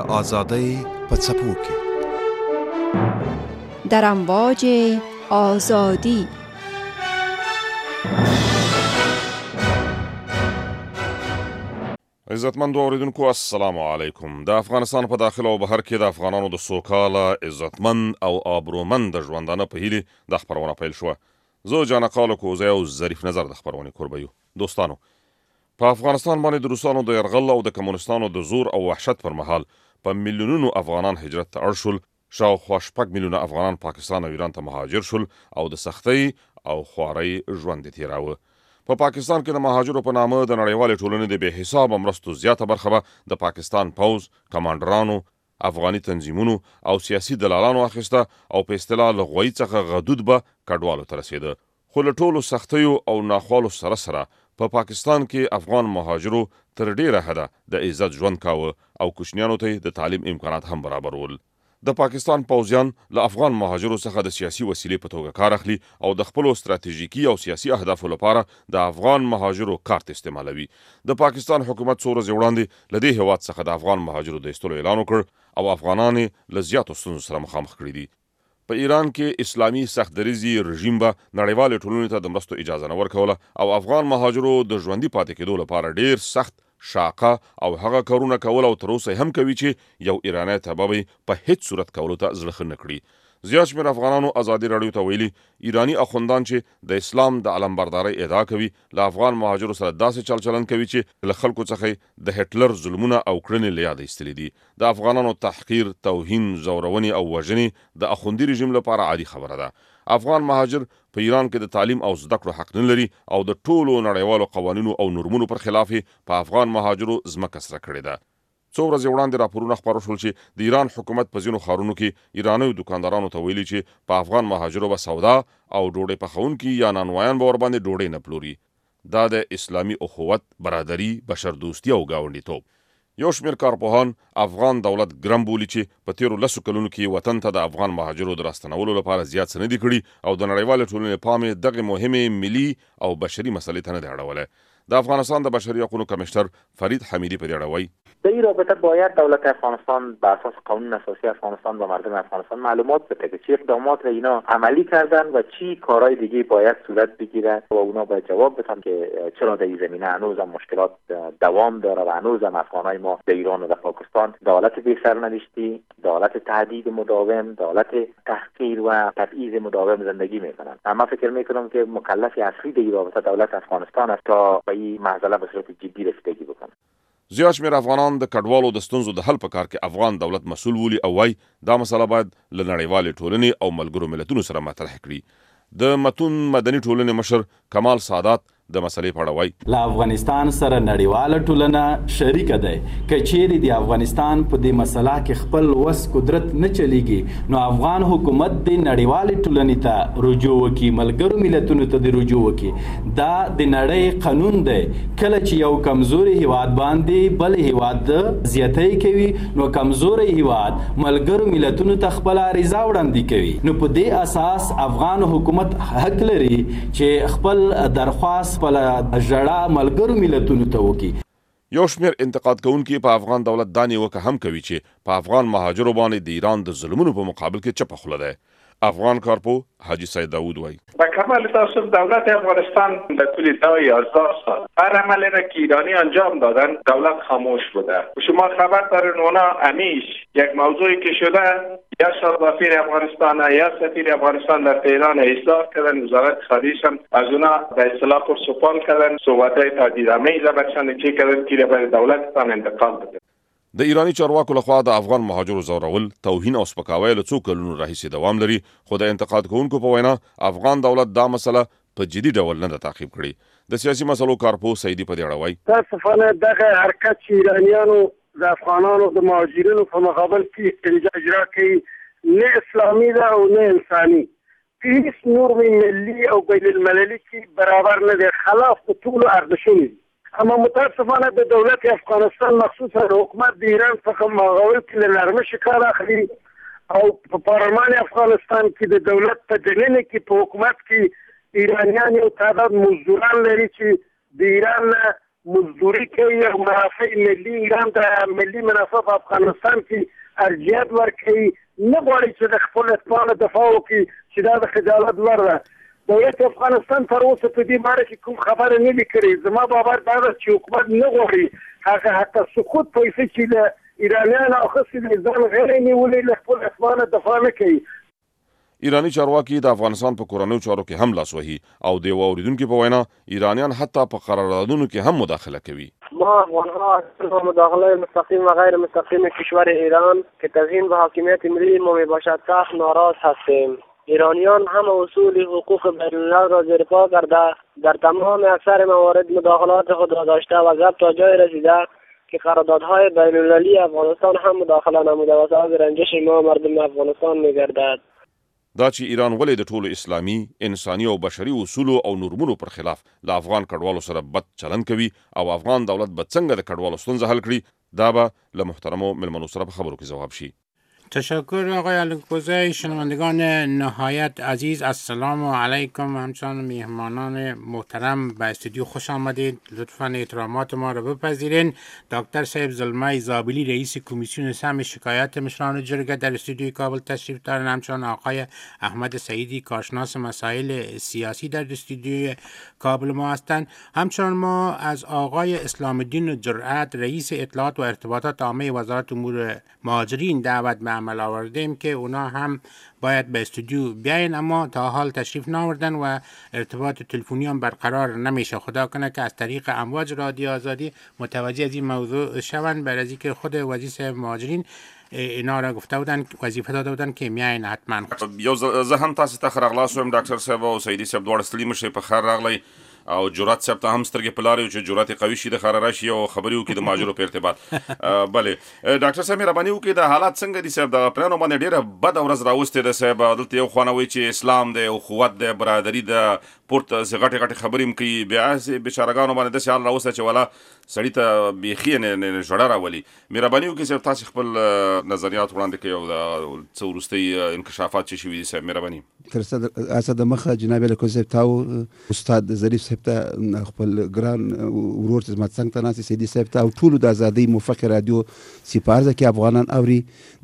آزادۍ په څپو کې در امواج آزادی. عزتمندو اوریدونکو السلام علیکم. د افغانستان په داخل او بهر کې د افغانانو د سوکاله عزتمند او آبرومند د ژوندانه په هیلې د خپرونه پیل شوه. زه جانقالو کوزی او ظریف نظر د خپرونې کوربه یو. دوستانو، په افغانستان باندې د روسانو د یرغل او د کمونستانو د زور او وحشت پر مهال په میلیونونو افغانان هجرت ته اړ شول. شاوخوا 6 میلیونه افغانان پاکستان او ایران ته مهاجر شول او د سختۍ او خوارۍ ژوند یې تېراوه. په پاکستان کې د مهاجرو په نامه د نړیوالې ټولنې د بې حسابه مرستو زیاته برخه به د پاکستان پوځ، کمانډرانو، افغاني تنظیمونو او سیاسي دلالانو اخیسته او په اصطلاح له غویي څخه غدود به کډوالو ته رسېده. خو له ټولو سختیو او ناخوالو سره سره په پاکستان کې افغان مهاجرو تر ډیره حده د عزت ژوند کاوه او کوچنیانو ته د تعلیم امکانات هم برابرول. د پاکستان پوځیان له افغان مهاجرو څخه د سیاسي وسیلې په توګه کار اخلي او د خپلو ستراتیژیکي او سیاسي اهدافو لپاره د افغان مهاجرو کارت استعمالوي. د پاکستان حکومت څو ورځې وړاندې له دې هیواد څخه د افغان مهاجرو د ایستلو اعلان وکړ او افغانان له زیاتو ستونزو سره مخامخ کړي دي. په ایران کې اسلامي سخت دریځي رژیم به نړیوالې ټولنې ته د مرستو اجازه نه ورکوله او افغان مهاجرو د ژوندي پاتې کېدو لپاره ډیر سخت شاقه او هغه کارونه کول او تر اوسه هم کوي چې یو ایرانی ته به په هیڅ صورت کولو ته زړه ښه نه کړي. زیات شمېر افغانانو ازادي راډیو ته ویلي ایرانی اخوندان چې د اسلام د علمبردارۍ ادعا کوي له افغان مهاجرو سره داسې چلند کوي چې له خلکو څخه د هټلر ظلمونه او کړنې له یاده ایستلي دي. د افغانانو تحقیر، توهین، زورونې او وژنې د اخوندي رژیم لپاره عادي خبره ده. افغان مهاجر په ایران کې د تعلیم او زده کړو حق نه لري او د ټولو نړیوالو قوانینو او نورمونو پر خلاف په افغان مهاجرو ځمکه سره کړې ده. څو ورځې وړاندې راپورونه خپاره شول چې د ایران حکومت په ځینو ښارونو کې ایرانیو دکاندارانو ته ویلي چې په افغان مهاجرو به سودا او ډوډۍ پخوونکي یا نانوایان به ورباندې ډوډۍ نه پلوري. دا د اسلامي اخوت، برادري، بشردوستي او ګاونډیتوب. یو شمېر کارپوهان افغان دولت ګرم بولي چې په تیرو 10 کلونو کې وطن ته د افغان مهاجرو د راستنولو لپاره زیات څه نه دي کړي او د نړیوالې ټولنې پام یې دغې مهمې ملي او بشري مسلې ته نه دی اړولی. د افغانستان د بشري حقوقو کمیشنر فرید حمیدی په دې اړه وایي در این رابطه باید دولت افغانستان بر اساس قانون اساسی افغانستان و مردم افغانستان معلومات بده که چه اقدامات را اینا عملی کردن و چی کارهای دیگه باید صورت بگیره و اونا باید جواب بدن که چرا در این زمینه هنوز هم مشکلات دوام داره و هنوز هم افغانای ما در ایران و در پاکستان دولت بی سرنوشتی، دولت تهدید مداوم، دولت تحقیر و تبعیض مداوم زندگی میکنن. اما فکر میکنم که مکلف اصلی در این رابطه دولت افغانستان است تا به این مسئله به صورت جدی رسیدگی بکنه. زیات شمېر افغانان د کډوالو د ستونزو د حل په کار کې افغان دولت مسؤل بولي او وایي دا مسله باید له نړیوالې ټولنې او ملګرو ملتونو سره مطرح کړي. د متون مدني ټولنې مشر کمال سادات د مسلې په اړه وایي له افغانستان سره نړیواله ټولنه شریکه ده. که چیرې د افغانستان په دې مسله کې خپل وس قدرت نه چلیږي نو افغان حکومت د نړیوالې ټولنې ته رجوع وکړي، ملګرو ملتونو ته د رجوع وکړي. دا د نړۍ قانون دی. کله چې یو کمزوري هیواد باندې بل هیواد زیاتی کوي نو کمزوري هیواد ملګرو ملتونو ته خپل عریضه وړاندې کوي. نو په دې اساس افغان حکومت حق لري چې خپل درخواست خپل ژړا ملګرو ملتونو ته وکړي. یو شمېر انتقاد کوونکي په افغان دولت دا نیوکه هم کوي چې په افغان مهاجرو باندې د ایران د ظلمونو په مقابل کې چپه خوله ده. افغان کارپو حاجی سید داوود وایي با کمال تاسف دولت افغانستان در طول 10-11 سال هر عملی را که ایرانی انجام دادن دولت خاموش بوده. شما خبر دارین اونا همیش یک موضوعی که شده یا سفیر افغانستان یا سفیر افغانستان در تهران اصلاح کردن، وزارت خارجه هم از اونا به اصطلاح پرسپال کردن، صحبت‌های تهدیدآمیز بچنده چی کردن که به دولتتان انتقال بده. د ایرانی چارواکو لخوا د افغان مهاجرو زورول، توهین او سپکاوی له څو کلونو راهیسې دوام لري، خو د انتقاد کوونکو په وینا افغان دولت دا مسله په جدي ډول نه ده تعقیب کړې. د سیاسي مسلو کارپو سیدي په دې اړه وایي متاسفانه دغه حرکت چې ایرانیانو د افغانانو د مهاجرینو په مقابل کې اجرا کوي نه اسلامي ده او نه انساني. هیڅ نورم ملي او بین المللي کې برابر نه دی، خلاف د ټولو ارزښتونو دي. اما متاسفانه د دولت افغانستان مخصوصا حکومت د ایران څخه مغول کې له نرمش کار اخلي او په پارلمان افغانستان کې د دولت په دننه کې په حکومت کې ایرانیان یو تعداد مزدوران لري چې د ایران مزدوری کوي او منافع ملي ایران ته ملي منافع په افغانستان کې ارجحیت ورکوي، نه غواړي چې د خپل اتباعو دفاع وکړي چې دا د خجالت لار ده. دولت افغانستان تر اوسه په دې باره کې کوم خبره نه وي کړې. زما باور دا ده چې حکومت نه غواړي هغه حتی سقوط پیسې چې له ایرانیانو اخیستې دي ځان غیر نیولې له خپل اتباعو دفاع نه کوي. ایرانی چارواکي د افغانستان په کورنیو چارو کې هم لاس وهي او د یو اوریدونکي په وینا ایرانیان حتی په قراردادونو کې هم مداخله کوي. ما افغانها مداخله مستقیم و غیر مستقیم کشور ایران که تضمین به حاکمیت ملی ما میباشد سخت ناراض هستیم. ایرانیان هم اصول حقوق بین‌الملل را زیر پا کرده در تمام اکثر موارد مداخلات خود را داشته و ضبط تا جای رسیده که قراردادهای بین‌المللی افغانستان هم مداخله نموده و سبب رنجش ما مردم افغانستان میگردد. دا چې ایران ولې د ټولو اسلامي، انساني او بشري اصولو او نورمونو پر خلاف له افغان کډوالو سره بد چلند کوي او افغان دولت به څنګه د کډوالو ستونزه حل کړي، دا به له محترمو ملمنو سره په خبرو کې ځواب شي. تشکر آقای الکوزی. شنوندگان نهایت عزیز السلام علیکم. همچنان میهمانان محترم به استودیو خوش آمدید. لطفاً احترامات ما را بپذیرین. دکتر صاحب زلمه زابلی رئیس کمیسیون سهم شکایات مشران جرگه در استودیوی کابل تشریف دارند. همچنان آقای احمد سعیدی کارشناس مسائل سیاسی در استودیوی کابل ما هستند. همچنان ما از آقای اسلام الدین جرأت رئیس اطلاعات و ارتباطات عامه وزارت امور مهاجرین دعوت به عمل آوردیم که اونا هم باید به استودیو بیاین، اما تا حال تشریف ناوردن و ارتباط تلفنی هم برقرار نمیشه. خدا کنه که از طریق امواج رادیو آزادی متوجه از این موضوع شوند، برای از که خود وزیر مهاجرین اینا را گفته بودن، وظیفه داده بودن که میاین حتما. یو زه هم تاسو ته راغلاس وم ډاکټر صاحب او سعیدي صاحب دواړه ستړي مشه په خیر راغلی او جرأت صاحب ته هم سترګې په لارې چې جرأت قوي شي د خیر راشي او خبرې وکړي د مهاجرو په ارتباط. بله ډاکټر صاحب مهرباني وکړئ، د حالات څنګه دي صاحب؟ د پرانو باندې ډیره بد ورځ راوستې ده صاحب. دلته یو خوانه وایي چې اسلام دی او قوت دی، برادري ده، پورته غټې غټې خبرې هم کوي، بیا بېچارهګانو باندې داسې حال راوسته چې والا سړي ته بیخي ژړه راولي. مهرباني وکړئ صاحب تاسې خپل نظریات وړاندې کړئ او د څه وروستۍ انکشافات چې شوي دي صاحب. مهرباني. تر څه د مخه جناب الکوزی تاو استاد ظریف صاحب ته خپل ګران ورور چې زما څنګ ته ناست سعیدي صاحب ته او ټولو د ازادۍ موفق رادیو سپارزه کې افغانان اوري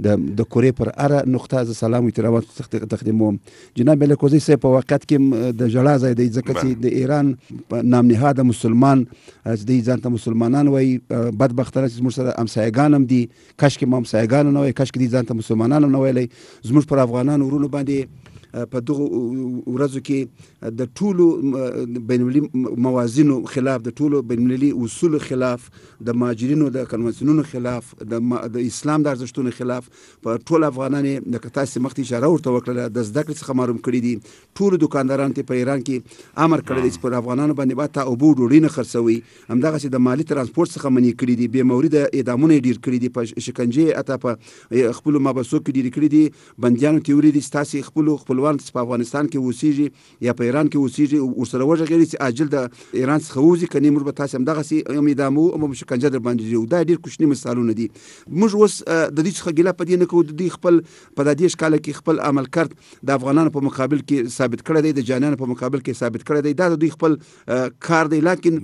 د کورې پر اره نقطه ز سلام و احترامات تقدیموم. جناب الکوزی صاحب په وخت کې د ژړا ځای دی ځکه چې د ایران نام نهاده مسلمان د ځان ته مسلمانان وایي، بدبختانه چې زموږ سره همسایګان هم دي، کاشکې ما همسایګان نه وایي، کاشکې دې ځان ته مسلمانان هم نه ویلی. زموږ پر افغانانو ورونو باندې په دغه ورځو کې د ټولو بینالمللي موازینو خلاف، د ټولو بینالمللي اصولو خلاف، د مهاجرینو د کنوانسیونونو خلاف، د اسلام د ارزښتونو خلاف په ټول افغانان لکه تاسې مخکې اشاره ورته وکړله د زده کړې څخه محروم کړي دي. ټولو دکاندارانو ته په ایران کې امر کړی دی چې پر افغانانو باندې باید تا اوبه ډوډۍ نه خرڅوي. همدغسې د مالي ترانسپورټ څخه منع کړي دي، بې مورده اعدامونه یې ډېر کړي دي، په شکنجې حتی په خپلو محبسو کې ډېرې کړي دي. بندیانو ته ویلي دي چې تاسې خپلوان په افغانستان کې اوسیږي یا په ایران کې اوسیږي ورسره وغږېږي چې عاجل د ایران څخه ووځي، که نه موږ به تاسې همدغسې هم اعداموو او شکنجه در باندې ډېروو. دا ډېر کوچني مثالونه دي. موږ اوس د دې څخه ګیله په دې نه کوو، د دوی خپل په دا دېرش کاله کې خپل عمل کرد د افغانانو په مقابل کې ثابت کړی دی، د جانانو په مقابل کې ثابت کړی دی. دا د دوی خپل کار دی، لیکن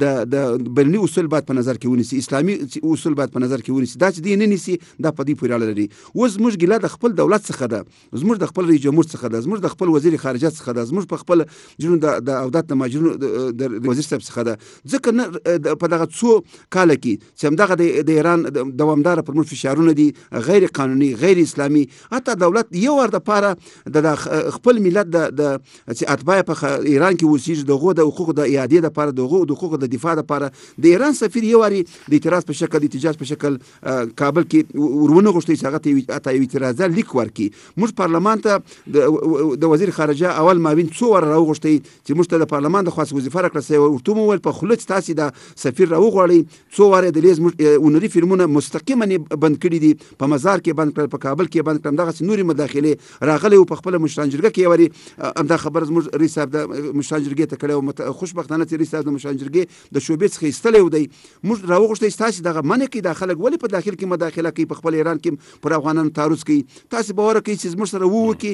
د بینالمللي اصول باید په نظر کې ونیسي، اسلامي اصول باید په نظر کې ونیسي. دا چې دوی نه نیسي دا په دوی پورې اړه لري. اوس زموږ ګیله د خپل دولت څخه ده، زموږ د خپل رئیس جمهور څخه ده، زموږ د خپل وزیر خارجه څخه ده، زموږ په خپل جنون د عودت د مهاجرینو د وزیر صاحب څخه ده. ځکه نه په دغه څو کاله کې چې همدغه د ایران دوامداره پر موږ فشارونه دي غیر قانوني، غیر اسلامي. حتی دولت یو ور دپاره د خپل ملت د چې اتباع په ایران کې اوسېږي د هغو د حقوقو د اعادې دپاره، د هغو د حقوقو د دفاع دپاره د ایران سفیر یو واري د اعتراض په شکل، د احتجاج په شکل کابل کې ورونه غوښتي چې هغه ته یو اعتراضي لیک ورکړي. موږ پارلمان ته د وزیر خارجه اول مابین څو واره راوغوښتئ چې موږ ته د پارلمان د خواست وظیفه راکړه سوې وه. ورته مو وویل په خوله چې تاسې د سفیر راوغواړئ. څو واره د لیز اونري فلمونه مستقیما بند کړي دي، په مزار کې بند کړل، په کابل کې بند کړل، همدغسې نورې مداخلې راغلی و. په خپله مشران جرګه کې یو وارې همدا خبره زموږ رئیس صاحب د مشران جرګې ته کړې وه. خوشبختانه چې رئیس صاحب د مشران جرګې د شعبې څخه ایستلی و. دی موږ راوغوښتئ چې تاسې دغه منع کړئ، دا خلک ولې په داخل کې مداخله کوي، په خپل ایران کې پر افغانانو تعرض کوي. تاسې باور کوئ چې زموږ سره وکړي، لکن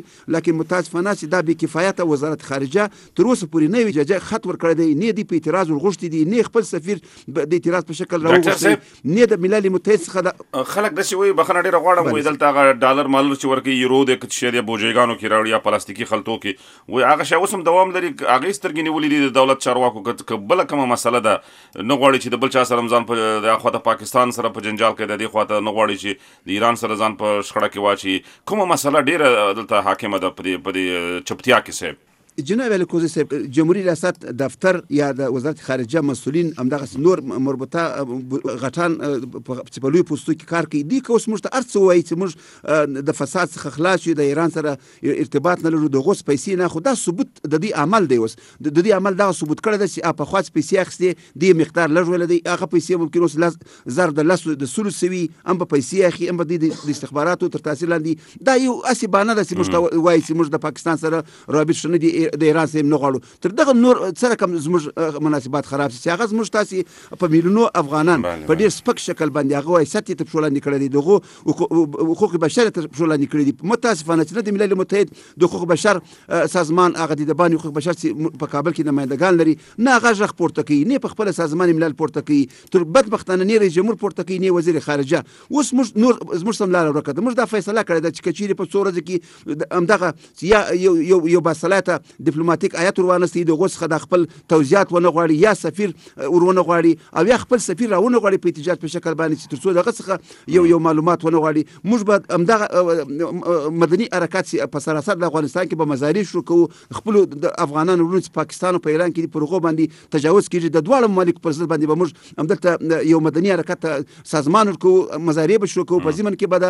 کې متاسفانه چې دا بې کفایته وزارت خارجه تر اوسه پورې نه وي خط ورکړی دی، نه دی په اعتراض ورغوښتي دي، نه خپل سفیر د اعتراض په شکل راوغوښتي، نه د ملل متحد څخه خلک داسې وایي بخښنه ډېره غواړم وایي دلته هغه ډالر مالر چې ورکوي یورو دی که شی دی بوجیګانو کې راوړي یا پلاستیکي خلطو کې وایي هغه شی اوس هم دوام لري. هغې سترګې نیولې دي د دولت چارواکو که بله کومه مسله ده نه غواړي چې د بل چا سره ځان په د خوا د پاکستان سره په جنجال کې د دې خوا ته نه غواړي چې د ایران سره ځان په شخړه کې واچي، کومه مسله ډېره دلته حاکمه ده په دې چپتیا کې صاحب؟ جناب الکوزی صاحب جمهوری ریاست دفتر یا د وزارت خارجه مسئولین همدغه نور مربوطه غټان چې په لوی پوستو کې کار کوي دي که اوس موږ ته هر څه وایي چې موږ د فساد څخه خلاص یو د ایران سره ارتباط نه لرو د غوس پیسې نه، خو دا ثبوت د دې عمل دی، اوس د دې عمل دغه ثبوت کړی ده چې پخوا پیسې اخیستې دې مقدار لږ ویلی دی، هغه پیسې ممکن اوس زر د لسو د سلو سوي هم په پیسې اخلي هم په د استخباراتو تر تاثیر لاندې. دا یو هسې بهانه ده چې موږ ته وایي چې موږ د پاکستان سره رابط ښه نه دي د ایران سره نه غواړو، تر دغه نور سره کوم زموږ مناسبات خراب شي چې هغه زموږ تاسې په میلیونو افغانان په ډېر سپک شکل باندې هغه حیثیت یې تر پښو لاندې کړی دی، دغه حقوق بشر یې تر پښو لاندې کړي دي. متاسفانه چې نه د ملل متحد د حقوق بشر سازمان هغه د باني حقوق بشر چې په کابل کې نمایندګان لري نه هغه غږ پورته کوي، نه په خپله سازمان ملل پورته کوي، تر بدبختانه نه رئیس جمهور پورته کوي، نه وزیر خارجه. اوس موږ نور زموږ سم لاره ورکه ده، موږ دا فیصله کړې ده چې که چیرې په څو ورځو کې همدغه یا یو باصلاحیته ډیپلوماتیک هیات ورانستی د غوس څخه د خپل توضیحات ونه غواړي یا سفیر ورونه غواړي او یا خپل سفیر راونه غواړي په احتجاج په شکل باندې چې تر څو دغه څخه یو معلومات ونه غواړي. موږ به همدغه مدني حرکات په سراسر د افغانستان کې به مزارې شروع کوو، خپلو د افغانانو وروڼو چې پاکستان او په ایران کې پر هغو باندې تجاوز کېږي د دواړو ممالکو پر ضد باندې به موږ همدلته یو مدني حرکت سازمان ورکوو، مزارې به شروع کوو، په ضمن کې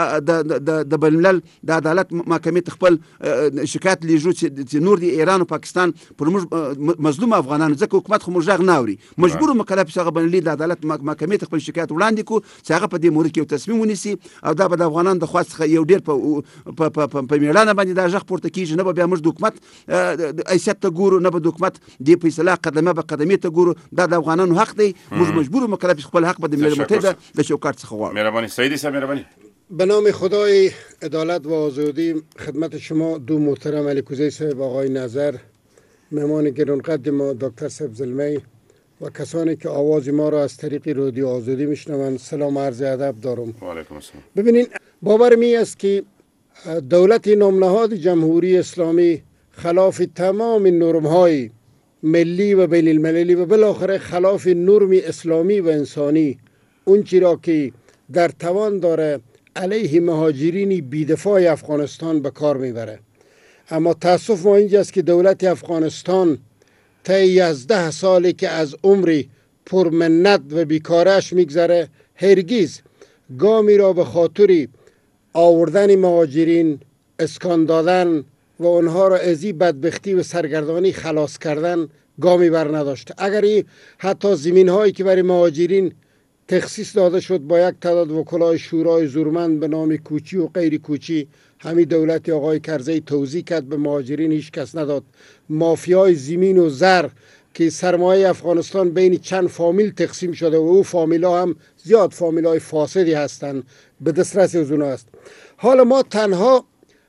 به د بین الملل د عدالت محکمې ته خپل شکایت لیږو چې نور د ایران او پاکستان پر موږ مظلوم افغانانو ځکه حکومت خو موږ غږ نه اوري، مجبور مکلف چې هغه بین المللي د عدالت محکمې ته خپل شکایت وړاندې کړو چې هغه په دې مورد کې یو تصمیم ونیسي او دا به د افغانانو د خوا څخه یو ډېر په میړانه باندې دا غږ پورته کېږي، نه به بیا موږ د حکومت حیثیت ته ګورو، نه به د حکومت دې په اصطلاح قدمه به قدمې ته ګورو، دا د افغانانو حق دی، موږ مجبور مکلف خپل حق به د ملل متحد د چوکاټ څخه غواړو. مهرباني سیدی صاحب مهرباني. به نام خدای عدالت و آزادی خدمت شما دو محترم الکوزی صاحب آقای نظر، مهمان گرانقدر ما دکتر صاحب زلمی و کسانی که آواز ما را از طریق رادیو آزادی میشنوند سلام عرض ادب دارم. و علیکم السلام. ببینین باور می است که دولت نامنهاد جمهوری اسلامی خلاف تمام نرم‌های ملی و بین المللی و بالاخره خلاف نرم اسلامی و انسانی اون چی را که در توان داره علیه مهاجرین بی‌دفاع افغانستان به کار میبره. اما تاسف ما اینجاست که دولت افغانستان طی 11 سالی که از عمری پرمنت و بیکارش میگذره هرگز گامی را به خاطر آوردن مهاجرین، اسکان دادن و اونها را از این بدبختی و سرگردانی خلاص کردن گامی بر نداشته. اگر این حتی زمین هایی که برای مهاجرین تخصیص داده شد با یک تعداد وکلای شورای زورمند به نام کوچی و غیر کوچی، همین دولت آقای کرزی توزیع کرد به مهاجرین، هیچ کس نداد. مافیای زمین و زر که سرمایه افغانستان بین چند فامیل تقسیم شده و او فامیلا هم زیاد فامیلای فاسدی هستند، به دسترس اونا است. حالا ما تنها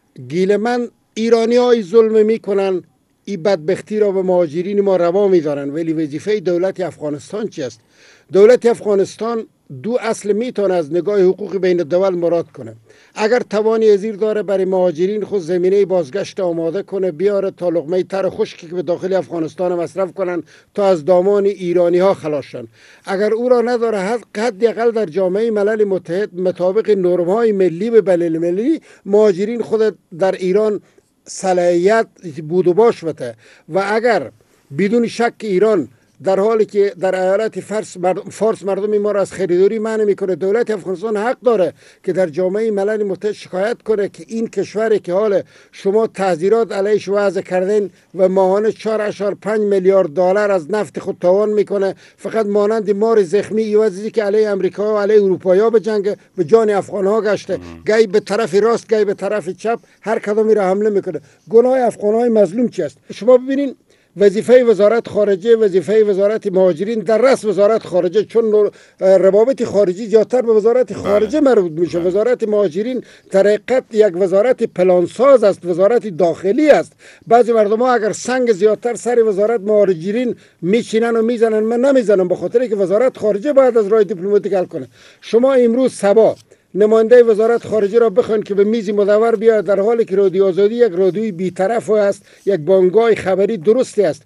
گیلمن ایرانی های ظلم میکنن، این بدبختی را به مهاجرین ما روا میدارن، ولی وظیفه دولت افغانستان چی است؟ دولت افغانستان دو اصل میتونه از نگاه حقوق بین الدول مراد کنه. اگر توانی ازیر داره برای مهاجرین خود زمینه بازگشت آماده کنه، بیاره تا لقمه تر خشکی که به داخل افغانستان مصرف کنن تا از دامان ایرانی ها خلاص شن. اگر او را نداره حداقل در جامعه ملل متحد مطابق نرم های ملی به بین المللی مهاجرین خود در ایران صلاحیت بود و باش بده. و اگر بدون شک ایران در حالی که در ایالت فارس مردم ما را از خریداری منع میکنه، دولت افغانستان حق داره که در جامعه ملل متحد شکایت کنه که این کشوری که حال شما تحذیرات علیش وضع کردین و ماهانه 4.5 میلیارد دلار از نفت خود تاوان میکنه، فقط مانند مار زخمی ایوازی که علیه امریکا و علیه اروپایی به جنگ به جان افغان ها گشته، گاهی به طرف راست گاهی به طرف چپ هر کدومی را حمله میکنه. گناه افغان های مظلوم چی است؟ شما ببینین وظیفه وزارت خارجه، وظیفه وزارت مهاجرین در رأس وزارت خارجه، چون روابط خارجی زیادتر به وزارت خارجه مربوط میشه. وزارت مهاجرین در حقیقت یک وزارت پلانساز است، وزارت داخلی است. بعضی مردم ها اگر سنگ زیادتر سر وزارت مهاجرین میچینن و میزنن، من نمیزنم، به خاطر که وزارت خارجه باید از راه دیپلماتیک حل کنه. شما امروز صبا نماینده وزارت خارجه را بخواین که به میز مدور بیاد، در حالی که رادیو آزادی یک رادیوی بی‌طرف است، یک بانگاه خبری درستی است،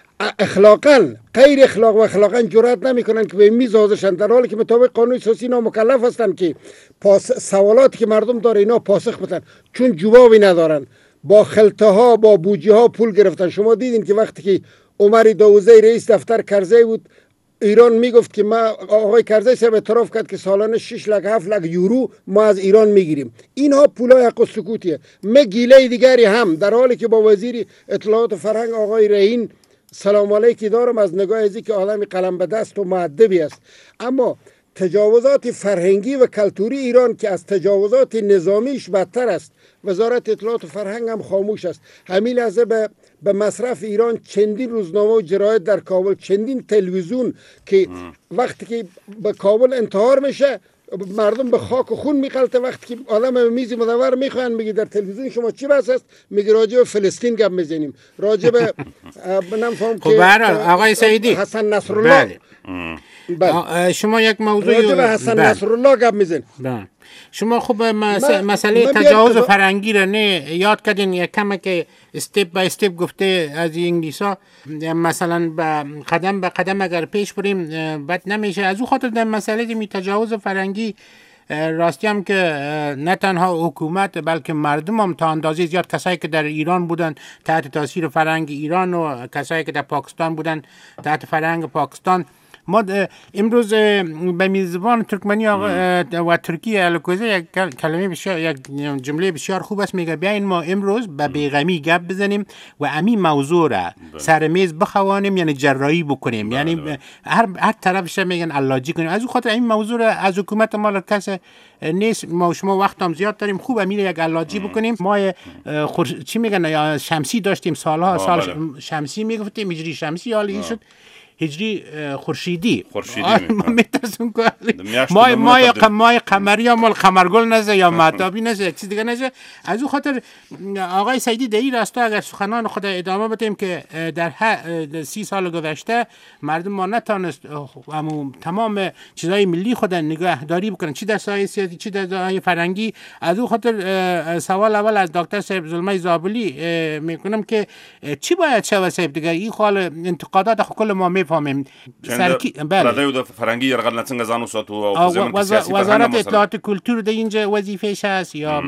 اخلاقا غیر اخلاق و اخلاقا جرأت نمیکنن که به میز حاضرشن، در حالی که مطابق قانون اساسی اینا مکلف هستند که سوالاتی که مردم داره اینا پاسخ بدن، چون جوابی ندارن. با خلطه ها با بودجه ها پول گرفتن. شما دیدین که وقتی که عمر داوزی رئیس دفتر کرزی بود، ایران میگفت که ما، آقای کرزی صاحب اعتراف کرد که سالانه 6 لک 7 لک یورو ما از ایران میگیریم. اینها پولای حق و سکوتیه. گیله دیگری هم، در حالی که با وزیر اطلاعات و فرهنگ آقای رهین سلام علیکی دارم، از نگاه ازی که آدم قلم به دست و مؤدبی است، اما تجاوزات فرهنگی و کلتوری ایران که از تجاوزات نظامیش بدتر است، وزارت اطلاعات و فرهنگ هم خاموش است. همین لحظه به مصرف ایران چندین روزنامه و جراید در کابل، چندین تلویزیون که وقتی که به کابل انتحار میشه مردم به خاک و خون میقلته، وقتی که آدم به میز مدور میخوان میگه در تلویزیون شما چی بحث است، میگه راجع به فلسطین گپ میزنیم، راجع به نمیفهم که آقای سعیدی حسن نصرالله، بله. شما یک موضوع راجع به حسن نصرالله گپ میزنید. شما خوب مسئله تجاوز فرهنگی را نه یاد کردین، یک کم که استپ بای استپ گفته از انگلیسا، مثلا قدم به قدم اگر پیش بریم بد نمیشه. از او خاطر در مسئله می تجاوز فرهنگی راستی هم که نه تنها حکومت بلکه مردم هم تا اندازه زیاد، کسایی که در ایران بودن تحت تاثیر فرهنگ ایران و کسایی که در پاکستان بودن تحت فرهنگ پاکستان، ما امروز به میزبان ترکمنی و ترکیه الکوزه یک کلمه بسیار، یک جمله بسیار خوب است، میگه بیاین ما امروز به بیغمی گپ بزنیم و امی موضوع را سر میز بخوانیم، یعنی جراحی بکنیم، یعنی هر طرفش میگن علاجی کنیم. از اون خاطر این موضوع را از حکومت ما کس نیست، ما شما وقت هم زیاد داریم، خوب امیر یک علاجی بکنیم. ما چی میگن یا شمسی داشتیم، سال شمسی میگفتیم، هجری شمسی حالی شد هجری خورشیدی میترسون که مای قمری یا مال قمرگل نزه یا مهتابی نزه یک چیز دیگه نزه. از اون خاطر آقای سعیدی در این راستا اگر سخنان خود ادامه بدیم که در 30 سال گذشته مردم ما نتانست تمام چیزهای ملی خود نگهداری بکنن، چی در سایه سیاسی چی در سایه فرهنگی. از اون خاطر سوال اول از دکتر صاحب زلمه زابلی میکنم که چی باید شود صاحب دیگه این خال انتقادات کل ما فهمیم بله د فرهنګي یرغل څنګه ځان وساتو او په زمن کې سیاسي وزارت اطلاعات کلتور د اینجا وظیفه‌ش است یا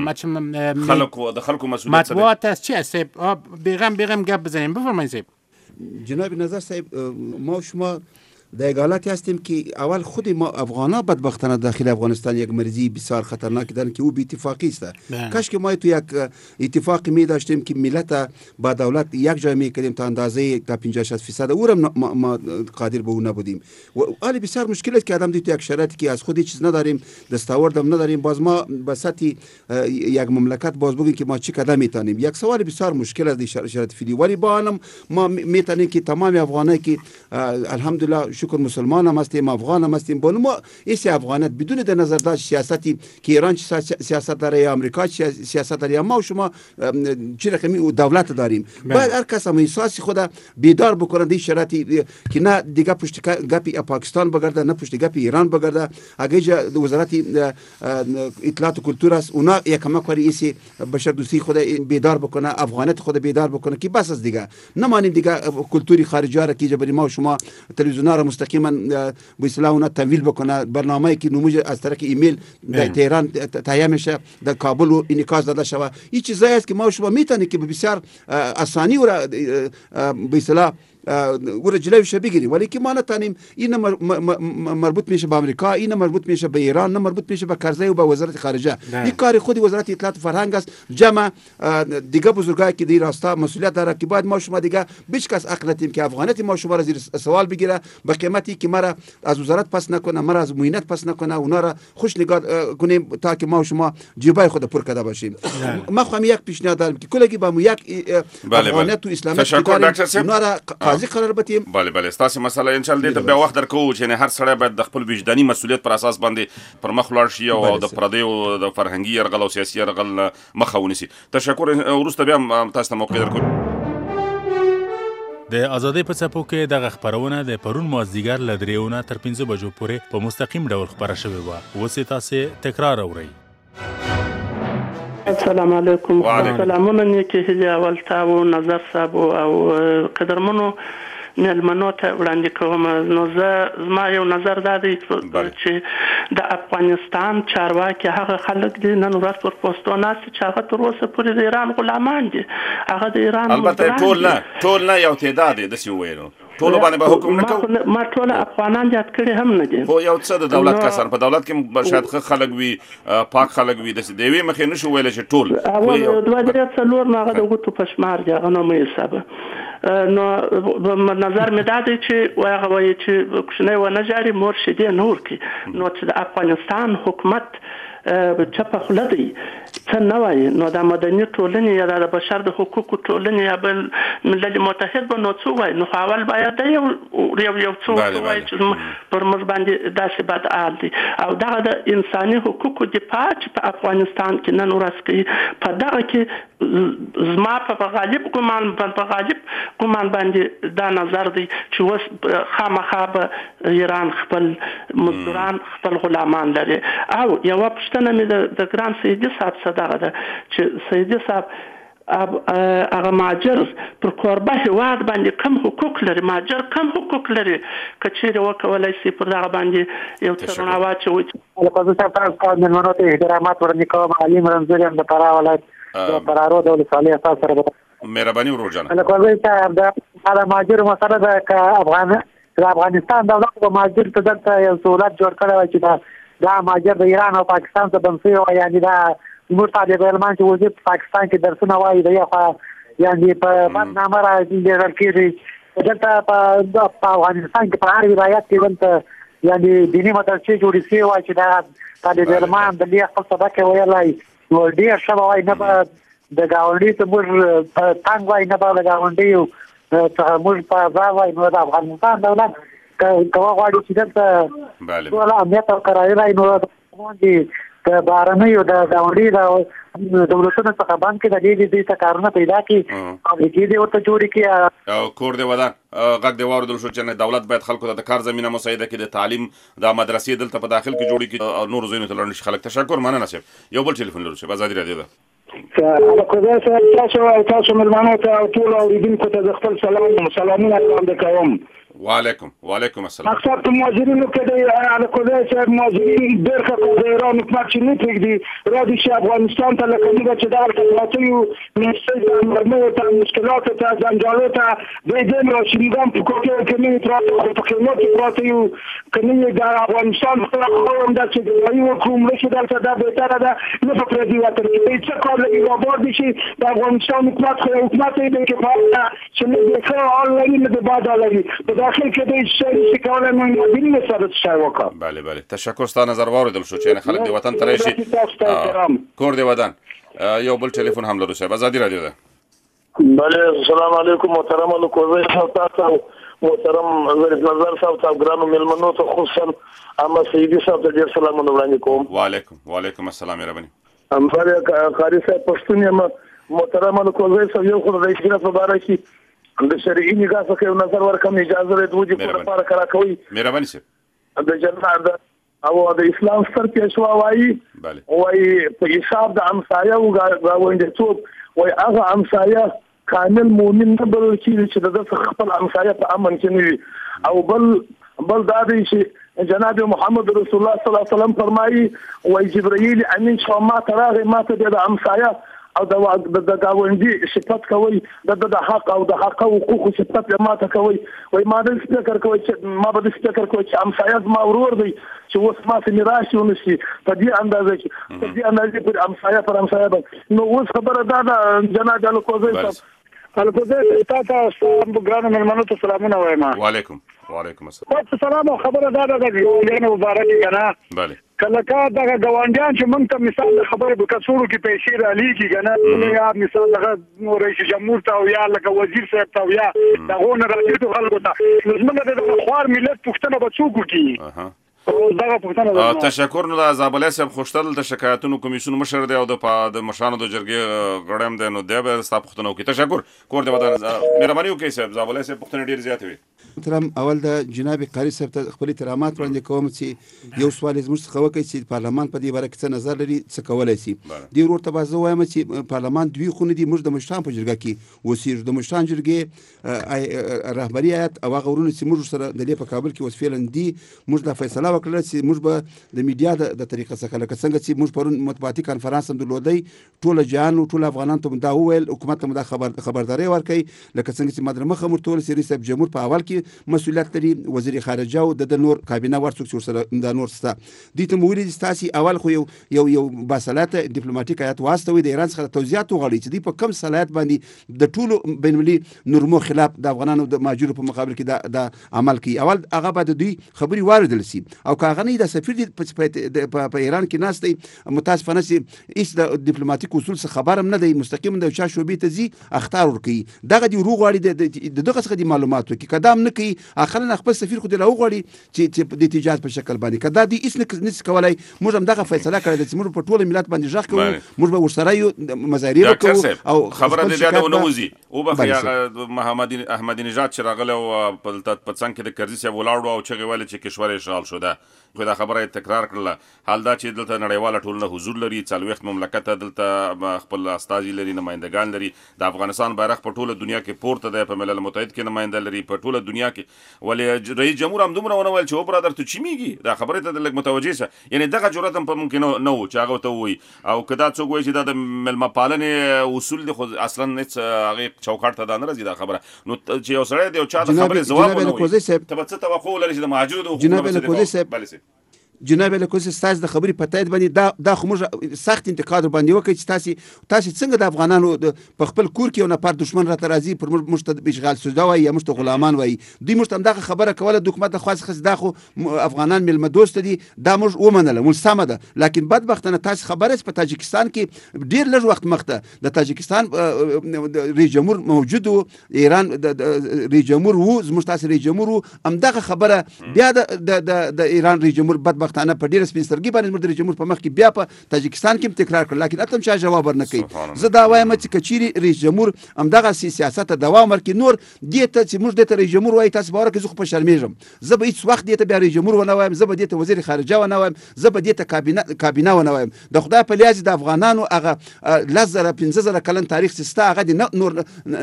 خلکو مسئولیت مطبوعات است، چی است؟ بیغم گپ بزنیم. بفرمایید. جناب نظر صاحب، ما شما در یک حالتی هستیم که اول خود ما افغانا بدبختانه داخل افغانستان یک مرزی بسیار خطرناک دارن که او بی اتفاقی است. کاش که ما تو یک اتفاقی می داشتیم که ملت با دولت یک جای می کردیم تا اندازه تا 50-60% او را ما قادر به او نبودیم. و حالی بسیار مشکل است که آدم تو یک شرایطی که از خود چیز نداریم، دستاورد هم نداریم، باز ما به سطح یک مملکت باز بگیم که ما چی کدام میتونیم. یک سوال بسیار مشکل است در شرایط فعلی، ولی با هم ما میتونیم که تمام افغانایی که الحمدلله شکر مسلمان هم هستیم، افغان هم هستیم، بلو ما ایس افغانیت بدون در نظر داشت سیاستی که ایران سیاست داره یا امریکا سیاست داره یا ما و شما چه رقمی دولت داریم، باید هر کس هم احساس خود بیدار بکنه در شرایطی که نه دیگه پشت گپی پاکستان بگرده، نه پشت گپی ایران بگرده. اگه وزارت اطلاعات و کلتور است اونا یک کمک کنه ایس بشردوستی خود بیدار بکنه، افغانیت خود بیدار بکنه که بس از دیگه نمانیم دیگه کلتوری خارجی را که جبری ما و شما تلویزیون‌ها را مستقیما به اصطلاح اونا تمویل بکنه. برنامه‌ای که نموز از طریق ایمیل در تهران تهیه میشه، در کابل و انعکاس داده شود. این چیزایی است که ما شما میتونیم که بسیار آسانی و به اصطلاح ورجلي وش بيجري ولكن ما نتانيم إن مربوط مش بأمريكا إن مربوط مش بإيران إن مربوط مش بكارزاي وبوزارة الخارجية يكاري خودي وزارة اطلاعات فرهنگس جمع دیگه بزرگایی که دی راستا مسئولیت داره که باید ما شما دیگه بیش کس حق ندیم که افغانیت ما شما را زیر سوال بگیره به قیمتی که مرا از وزارت پس نکنه مرا از معینت پس نکنه اونا را خوش نگاه کنیم تا که ما شما جیبای خود پر کرده باشیم. ما خواهم یک پیشنهاد دارم که کلگی با مو یک افغانیت و اسلامیت تشکر ډاکټر صاحب اونا را قاضي قرار بدیم. بله ستاسو مسله ان شاء الله ته بیا وخت درکو چې نه هر سړی باید د خپل وجداني مسؤلیت پر اساس باندې پر مخ لاړ شي او د پردیو د فرهنګي يرغل او سیاسي يرغل مخه ونیسي. تشکر ورسته بیا تاسو ته موقع درکو. د ازادۍ په څپو کې دغه خپرونه د پرون مازدیګر له 3 نه تر 5 بجو پورې په مستقیم ډول خپره شوې وه. اوس یې تاسې تکرار اورئ. السلام علیکم. سلامونه نیکې هیلې اول تا و نظر صاحب او قدرمنو مېلمنو ته وړاندې کوم. نو زما یو نظر دا دی چې د افغانستان چارواکي هغه خلک دي نن ورځ پر پوسټو ناست چې هغه تر اوسه پورې د ایران غلامان دي. هغه د ایران البته ټول نه یو تعداد دي داسې وویلو ټولو باندې به حکم نه کوو. ما ټول افغانان یاد کړي هم نه دي. خو یو څه د دولت کسان په دولت کې شاید ښه خلک وي پاک خلک وي داسې د یوې مخې نشو ویلی چې ټول 2-3 هغه د غوټو په شمار دي هغه نو مې حسابه. نو نظر مې دا دی چې هغه وایي چې کوچنی ونه ژاړي مور شیدې نه ورکوي. نو چې د افغانستان حکومت چپه خوله دی څه نه وایي نو د مدني ټولنې یا د بشر د حقوقو ټولنې یا بل ملل متحد به نو څه وایي. نو اول باید د یو څه وایي چې پر موږ باندې داسې بد حال دی او دغه د انساني حقوقو دفاع چې په افغانستان کې نن ورځ کوي په دغه کې زما په غالب ګمان باندې دا نظر دی چې اوس خامخا به ایران خپل مزدوران خپل غلامان لري. او یوه پوښتنه مې د ګران سیدي صاحب څه دغه ده چې سیدي صاحب هغه مهاجر پر کوربه هېواد باندې کم حقوق لري مهاجر کم حقوق لري که چیرې وکولی شي پر دغه باندې یو څه رڼا واچوي. قاضي صاحب تاسو مېلمنو ته احترامات وړاندې کوم. علیم رمزي یم د فراه ولایت د فراه د ولسوالۍ تاسو سره مهرباني ورور جان. قاضي صاحب د مهاجر مسله ده که افغانستان دولت به مهاجر ته دلته یو سهولت جوړ کړی وای چې دا مهاجر د ایران او پاکستان څخه بند شوي وای یعنې دا زموږ طالب علمان چې وزیر په پاکستان کې درسونه وایي د یو خوا یعنې په بدنامه رالیږل کېږي. دلته په افغانستان کې په هر ولایت کې دلته یعنې دیني مدرسې جوړې شوي وای چې دا طالب علمان د دې خپل سبق یې ویلی نو ډېر ښه به وایي نه به د ګاونډي ته موږ په تنګ وایي نه به د ګاونډیو څخه موږ په ځای وایي. نو د افغانستان دولت که غواړي چې دلته ټول امنیت او کرایه نو د بهرنیو د ګاونډي د دولتونو څخه بند کړي د دې ته کارونه پیدا کړي فابریکې دې ورته جوړې کړي او کور دې ودان غږ دې واورېدل شو چې دولت باید خلکو ته د کار زمینه مساعده کړي د تعلیم د مدرسې دلته په داخل کې جوړې کړي او نورو ځایونو ته لاړ شي خلک. تشکر مننه صاحب. یو بل ټلیفون لرو صاحب ازادي راډیو ده. تاسو مېلمنو ته او ټولو اورېدونکو ته د خپل سلامونه وړاندې کوم. وعلیکم السلام. اکثر په مهاجرینو کې د الکوزای صاحب مهاجرین ډېر ښه د ایران حکومت چې نه پرېږدي راځي چې افغانستان ته لکه موږ چې دغلته پراته یو مېستۍ ته مرمیو ته مشکلاتو ته جنجالو ته دی دیم را چې موږ هم په کوټیو کې نه یو پراته خو په خیمو کې پراته یو که نه یې د افغانستان خپله خبره همدا چې ګدایي وکړو مړه شي دلته دا بهتره ده نه په پردي وطن کې څه کار لږ رابار دي چې د افغانستان حکومت خو یو حکومت دی چې فعال چې نه د ښه حال لري نه د بد حال لري داخل کې د شریک کولای مونږ د دې سره څه وکړو. بله تشکر ستاسو نظر واورېدل شو چې خلک د وطن ته راشي کور د وطن. یو بل ټلیفون هم لرو صاحب ازادي راډیو ده. بله السلام علیکم محترم الکوزی صاحب تاسو محترم ظریف نظر صاحب تاسو ګرانو مېلمنو ته خصوصا احمد سیدي صاحب ته ډېر سلامونه وړاندې کوم. وعلیکم السلام مهرباني. امفاره قاری صاحب پښتون یم محترم الکوزی صاحب یو خو د هجرت مبارک شي د شرعي نگاه څخه یو نظر ورکوم اجازه لري د وجې په لپاره کرا کوي مهرباني صاحب د جنت او د اسلام ستر پیشوا وایي په حساب د امسایه او غاوندې وایي هغه امسایه کامل مؤمن نه بلل کېږي چې د خپل امسایه په امن کې نه وي او بل دا دی چې جناب محمد رسول الله صلی الله علیه وسلم فرمایي وایي جبرائیل امین شو ما ته راغی ما ته د امسایه او د گاونډي صفت کوي د حق او د حق او حقوق صفت ماته کوي وای ما د فکر کوي چې ما به فکر کوي چې امسایه ما ورور دی چې اوس ما سي راشي ونشي په دې اندازه پر امسایه نو اوس خبره دا جناب الکوزی صاحب الکوزی تاسو ګرانو مېلمنو ته سلامونه وایم. وعلیکم السلام. سلام. خبره دا ده چې مبارک کنه. بله. کله کا دغه ګوانډیان چې مونږ ته مثال د خبرې په کڅوړو کې پیسې را لیکي کنه یا مثال دغه رئیس جمهور ته او یا لکه وزیر صاحب ته او یا دغه نه راځي خلکو ته زمونږ د خوار ملت پښتنه بچو کوي. تشکر. نو د زابلې صاحب خوشتل د شکایتونو کمیسیون مشر دی او د مشانو د جرګې غړم دی نو دی به ستا پوښتنه وکړي. تشکر کور دی ودان مهرباني وکړئ صاحب. زابلې صاحب پوښتنه ډېر زیاتې وي. محترم اول د جناب قاری صاحب ته خپل احترامات وړاندې کوم چې یو سوال زموږ څخه وکړي چې پارلمان په دې باره کې څه نظر لري څه کولی شي. دې ورته به زه وایم چې پارلمان دوی خونې دي. موږ د مشران په جرګه کې اوسېږو. د مشران جرګې رهبري هیات او هغه ورونه چې موږ سره د دې په کابل کې اوس فعلا دي موږ دا فیصله وکړله چې موږ به د میډیا د طریقه څخه لکه څنګه چې موږ پرون مطبوعاتي کانفرانس هم درلودی ټول جهان ټول افغانان ته دا وویل حکومت ته دا خبرداری ورکړي لکه څنګه چې ما در مخه مرتول سي رئیس جمهور په اول کې مسؤلیت لري وزیر خارجه او د نور کابینه ورڅوک چې سره د نور ستا دې ته مولي ستاسي اول خو یو باصلاحیت ډیپلوماټیک هیات واستوي د ایران څخه توضیحات وغواړي چې دې په کم صلاحیت باندې د ټولو بینالمللي نورمو خلاف د افغانانو د ماجورو په مقابل کې د عمل کوي. اول هغه باید دوی خبري واردل سي او کاغه نه د سفیر په ایران کې ناس دی متاسفانه چې هیڅ د ډیپلوماټیک اصول څخه خبر هم نه دی مستقیم د چا شوبې ته زی اختار ورکوي دغه دی روغ غواړي دغه څخه د معلوماتو کې قدم نه کوي اخرا خپل سفیر خو د راو غواړي چې د تجارت په شکل باندې کدا دی هیڅ نس کولای موږ هم دغه فیصله کړې چې موږ په ټول ملت باندې ځخ کوو موږ به ورسره یو مظاهره وکړو او خبره دې دا نو وزي او بخیا محمد احمدی نژاد چې راغله او په څنګه کې د کرزي سره ولاړو او چې غوړي چې کشور اشغال شو خو دا خبره تکرار کړله حال دا چې دلته نړیواله ټولنه حضور لري 40 مملکت دلته خپل استازي لري نمائندگان لري د افغانستان بیرغ په ټوله دنیا کې پورته دی په ملل متحد کې نماینده لري په ټوله دنیا کې ولې رئیس جمهور هم دومره ونه ویل چې او برادر ته چمیږي دا خبره ته لږ متوجه شه یعنی دغه جرأت هم ممکن نه و چې هغه ته وایي او کدا څوک وایي چې دا د ملمه پالنې اصول دي خو اصلا هغه چوکاټ ته دا نه راځي دا خبره نو چې یو سړی دی او چا د خبرې ځواب نه وایي ته به څه توقع لري چې د مهاجرو د حقوقو جناب الکوزي ستاسو د خبرې په تایید باندې دا خو موږ سخت انتقاد باندې وکړي چې تاسو څنګه د افغانانو په خپل کور کې یو نفر دشمن راته راځي پر موږ ته اشغال سودا وایي یا موږ ته غلامان وایي دوی موږ ته دغه خبره کوله د حکومت خاص دا خو افغانان ملمه دوست دي دا موږ ومنله موږ سمه ده لکن بدبختانه تاسو خبره په تاجکستان کې ډیر لږ وخت مخته د تاجکستان رئیس جمهور موجود و ایران د رئیس جمهور وو زموږ تاسو رئیس جمهور هم دغه خبره بیا د ایران رئیس جمهور بدبختانه په ډیره سپینسترګي باندې زموږ د رئیس جمهور په مخ کې بیا په تاجکستان کې تکرار کړ لکن اتم چا جواب ورنکړي زه دا وایم چې کچيري رئیس جمهور همدغه سیاست دوام ورکړي نور دې ته چې موږ د رئیس جمهور وایي تاسو باور کې زه په شرمېږم زه به هیڅ وخت دې ته بیا رئیس جمهور ونه وایم زه به دې ته وزیر خارجه ونه وایم زه به دې ته کابینه ونه وایم د خدای په لیاز د افغانانو هغه 15000 کلن تاریخ ستا هغه د نور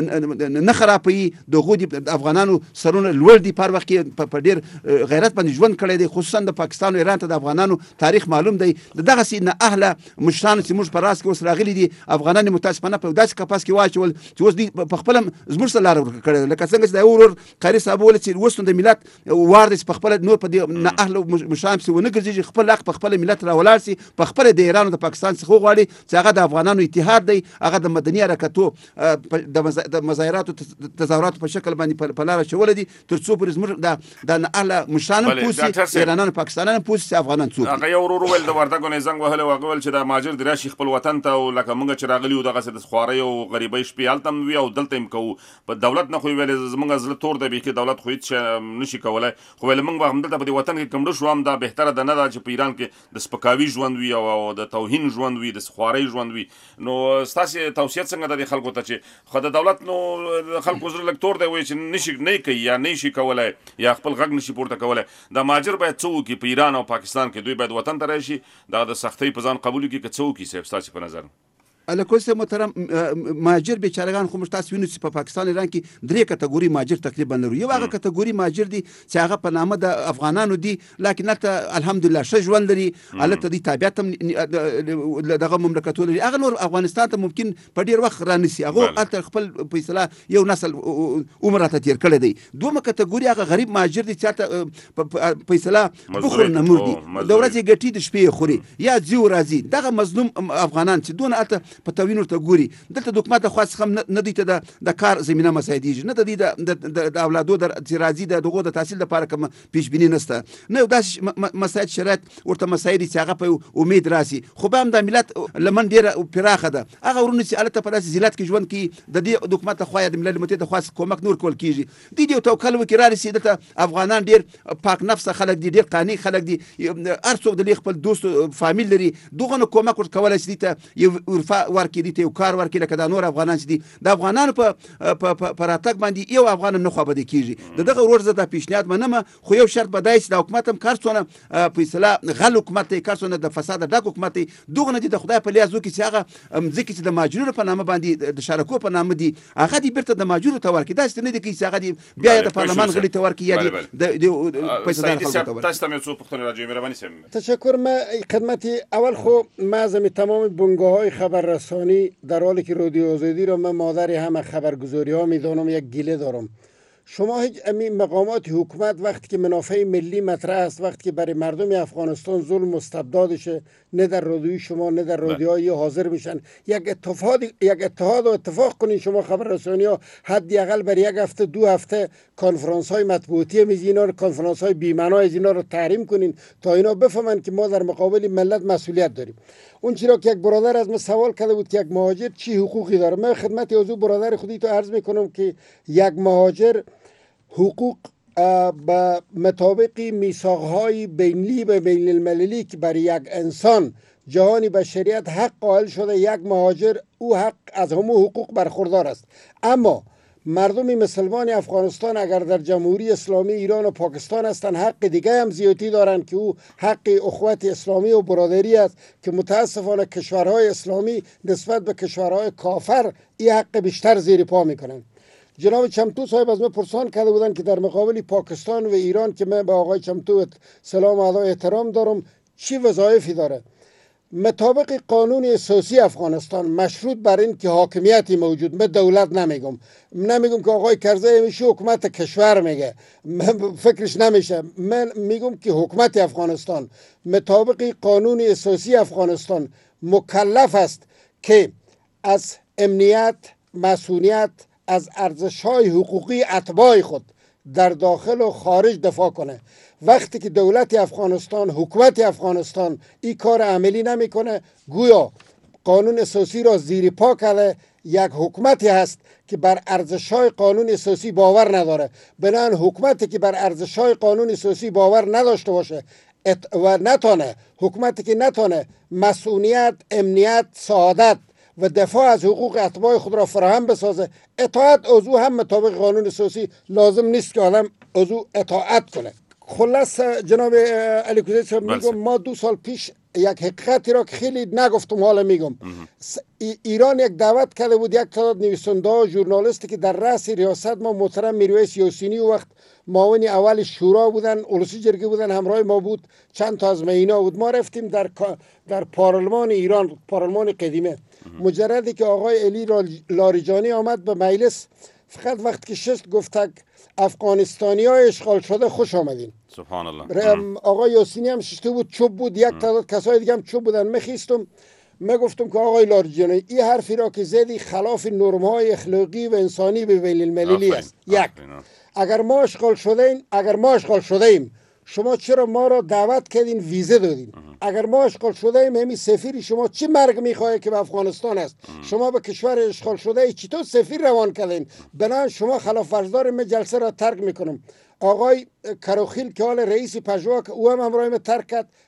نه خرابوي دغه د افغانانو سرونه لوړ دي پر وخت کې په ډیر غیرت باندې ژوند کړی دی خصوصا د پاکستان او ایران ته د افغانانو تاریخ معلوم دی دغه سینه اهله مشران چې موږ په راس کې اوس راغلي دي افغانان متاسفانه په داسې کپاس کې واچول چې اوس دوی په خپل زموږ سره لار ورکړي لکه څنګه چې د ورور قاری صاحب ول چې اوس د ملت وارد په خپل نور په دې نه اهله مشران چې ونه ګرځي خپل حق په خپل ملت را ولاړ سي په خپل د ایران او د پاکستان څخه غواړي چې هغه د افغانانو اتحاد دی هغه د مدني حرکتو د مظاهراتو تظاهراتو په شکل باندې په لار چول دي ترڅو پر زموږ د نه اهله مشران پوسی ایرانانو پاکستانانو پوسی افغانان هغه یو ورور ول د وردګو نه زنګ وهله او ول چې د ماجر د راشي خپل وطن ته او لکه موږ چې راغلی او دغه څه د خواري او غریبۍ شپې حالتم وی او دلته هم کوو په دولت نه خو ویل زمونږ زله تور دی کې دولت خو هیڅ نشي کولای خو ول موږ هم دلته په وطن کې کمړو شو هم دا بهتره ده نه دا چې په ایران کې د سپکاوي ژوند وی او د توهین ژوند وی د خواري ژوند وی نو ستاسو توصیه څنګه د خلکو ته چې خو د دولت نو خلکو زره لک تور دی وی چې نشي نه کوي یا نشي کولای یا خپل غږ نشي پورته کولای د ماجر باید څو کې په ایران او پاکستان کې دوی باید وطن ته راشي دا د سختۍ په ځان قبول کی کڅو کی سیب ستاسو په نظر الکوس محترم مهاجر بیچارهګان خو تاسو وینئ چې په پاکستان ایران کې درې کټګوري مهاجر تقریبا لري. یو هغه کټګوري مهاجر دي چې هغه په نامه د افغانانو دي، لکن هلته الحمدلله ښه ژوند لري، هلته دوی تابعیت هم دغه مملکتونه لري. هغه نور افغانستان ته ممکن په ډېر وخت رانیسي، هغه هلته خپل فیصله یو نسل عمر راته تېر کړی دی. دویمه کټګوري هغه غریب مهاجر دي چې هلته فیصله بخور نمور دي، د ورځې ګټي د شپې خوري یا ځي و راځي. دغه مظلوم افغانان چې دونه هلته په توین ورته ګوري، دلته د حکومت خوا څخه نه دوی ته د کار زمینه مساعدېږي، نه د دوی د اولادو چې راځي د دغو د تحصیل لپاره کوم پیشبیني نشته، نه یو داسې مساعد شرایط ورته مساعد چې هغه په امید راسي. خو به هم د ملت لمن ډېره پراخه ده. هغه ورونه چې هلته په داسې ذلت کې ژوند کوي، د دې د حکومت خوا یا د ملل متحد خوا کومک نور کول کېږي. دوی د یو توکل وکړي رارسي. دلته افغانان ډېر پاک نفسه خلک دي، ډېر قانع خلک دي، هر څوک د خپل دوست فامیل لري. دغه نه کومک ورته کولی شي ته یو ورفا ورکړي، دي ته یو کار ورکړي، لکه دا نور افغانان چې دي. د افغانانو په راتګ باندې یو افغان نه خوابدي کېږي. دغه ورور زه دا پیشنهاد منم، خو یو شرط به دا چې د حکومت هم کار څونه فیصله غل حکومت دی، کار څونه د فساد ډک حکومت دی. دغه نه دي د خدای په لیاز وکړي چې هغه ځکه چې د مهاجرینو په نامه باندې د شارکو په نامه دي، هغه دې بیرته د مهاجرو ته ورکړي. داسې نه دي چې هغه دې بیا د پارلمان غړي ته ورکړي یا د پیسه‌دار خلکو ته ورکړي. تاسو ته څو پوښتنې راځي مهرباني صاحب. تشکر. من خدمت اول خو معظم تمام بنگاه‌های خبررسانی در حالی که رادیو آزادی را من مادر همه خبرگزاری‌ها می‌دانم یک گله دارم. شما هیچ مقامات حکومت وقتی که منافع ملی مطرح است، وقتی که برای مردم افغانستان ظلم مستبدادشه، نه در رادیوی شما نه در رادیوهای حاضر میشن. یک اتحاد و اتفاق کنین شما خبررسانی‌ها، حداقل برای یک هفته دو هفته کنفرانس های مطبوعاتی میز اینا رو، کنفرانس های بی‌معنا از اینا رو تحریم کنین تا اینا بفهمن که ما در مقابل ملت مسئولیت داریم. اون چرا که یک برادر از من سوال کرده بود که یک مهاجر چی حقوقی داره، من خدمت از برادر خودی تو عرض میکنم که یک مهاجر حقوق به مطابق میثاق‌های بین‌المللی و بین المللی که برای یک انسان جهانی بشریت حق قائل شده، یک مهاجر او حق از همه حقوق برخوردار است. اما مردم مسلمان افغانستان اگر در جمهوری اسلامی ایران و پاکستان هستند، حق دیگه هم زیادی دارند که او حق اخوت اسلامی و برادری است که متاسفانه کشورهای اسلامی نسبت به کشورهای کافر این حق بیشتر زیر پا میکنند. جناب چمتو صاحب از من پرسان کرده بودن که در مقابل پاکستان و ایران که من به آقای چمتو سلام و ادای احترام دارم چی وظایفی داره. مطابق قانون اساسی افغانستان مشروط بر این که حاکمیتی موجود، من دولت نمیگم که آقای کرزی میشه حکومت کشور میگه، فکرش نمیشه. من میگم که حکومت افغانستان مطابق قانون اساسی افغانستان مکلف است که از امنیت، مسئولیت، از ارزش‌های حقوقی اتباع خود در داخل و خارج دفاع کنه. وقتی که دولت افغانستان، حکومت افغانستان این کار عملی نمیکنه، گویا قانون اساسی را زیر پا کرده، یک حکومتی هست که بر ارزش‌های قانون اساسی باور نداره. بنابراین حکومتی که بر ارزش‌های قانون اساسی باور نداشته باشه و نتونه، حکومتی که نتونه مسئولیت، امنیت، سعادت و دفاع از حقوق اتباع خود را فراهم بسازه، اطاعت از او هم مطابق قانون اساسی لازم نیست که آدم از او اطاعت کنه. خلاص جناب علی کوزی صاحب میگم ما 2 سال پیش یک حقیقتی را که خیلی نگفتم حالا میگم، ایران یک دعوت کرده بود، یک تعداد نویسنده ها، ژورنالیستی که در رأس ریاست ما محترم میرویس یاسینی و وقت معاون اول شورا بودن، اولسی جرگه بودن، همراه ما بود، چند تا از مینا بود. ما رفتیم در پارلمان ایران، پارلمان قدیمه. مجردی که آقای علی لاریجانی آمد به مجلس، فقط وقت که شست گفتک افغانستانی های اشغال شده خوش آمدین. سبحان الله. آقای یاسینی هم ششته بود، چوب بود، یک تعداد کسای دیگه هم چوب بودن. میخیستم گفتم که آقای لاریجانی این حرفی را که زدی خلاف نرم های اخلاقی و انسانی به بین المللی است. یک، اگر ما اشغال شده ایم شما چرا ما را دعوت کردین، ویزه دادین؟ اگر ما اشغال شده ایم همی سفیر شما چی مرگ میخواه که به افغانستان است؟ شما به کشور اشغال شده ای چطور سفیر روان کردین؟ بنابراین شما خلاف ورزدار من جلسه را ترک میکنم. آقای کروخیل که حال رئیس پژوا او هم امرای من ترک کرد،